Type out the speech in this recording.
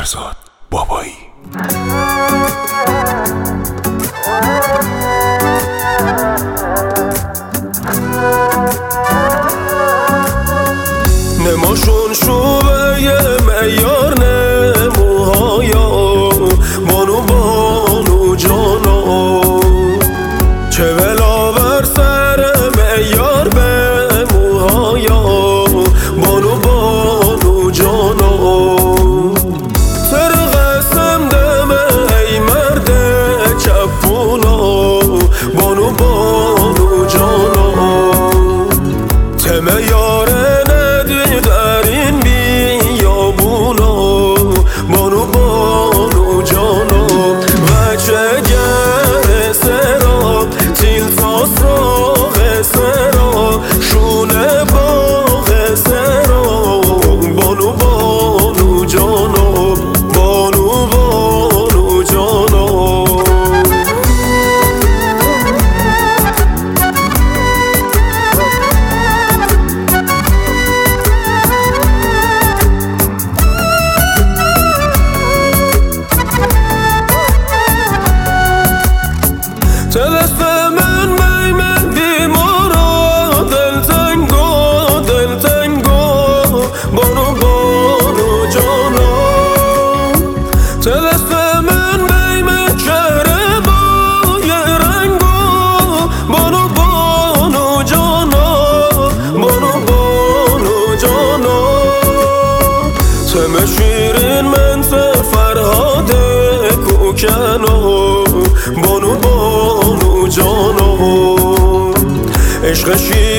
فرزاد بابایی. نماشون شوبه میار نموهایا بانو بانو جانا چه بلاور سر میار به موهایا بانو بانو جانا تر قسم دم ای مرد چپونا بانو بانو جانا تم یاره ندی در این بیابونا بانو بانو جانا وچه گر سرا تیل تاس را غسرا شونه باغ سرا بانو بانو جانا بانو بانو جانا دست من بیمارا دل تنگو بانو بانو جانا دست من چهره با یه رنگو بانو بانو جانا بانو بانو جانا تم شیرین من فرهاد کوکنو بانو بانو جانا عشق شیر